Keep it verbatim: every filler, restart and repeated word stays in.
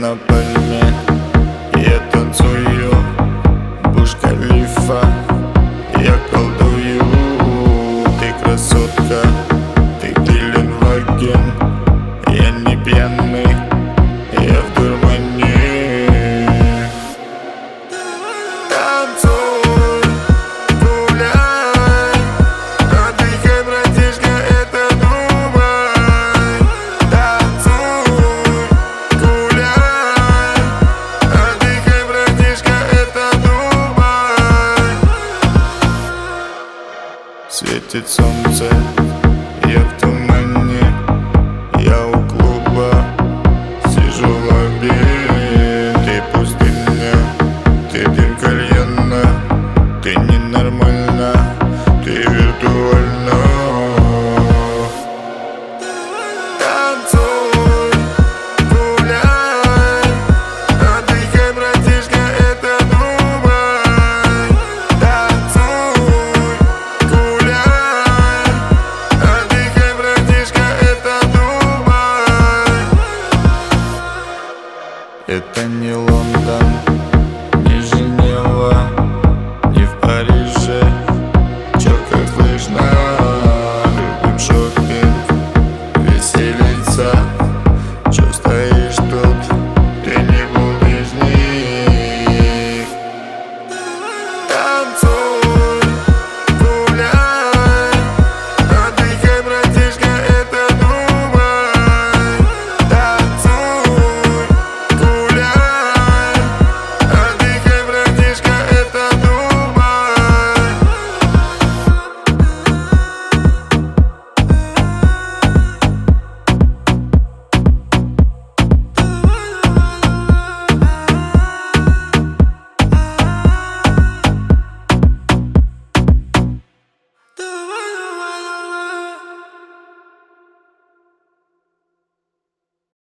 на пальме, я танцую, Бурдж-Халифа, я колдую. Ты красотка, ты Геленваген, я не пьяный, я в дурмане. Танцуй, гуляй, отдыхай, братишка, это Дубай. Танцуй, гуляй, отдыхай, братишка, это Дубай. Светит солнце, я в тумане.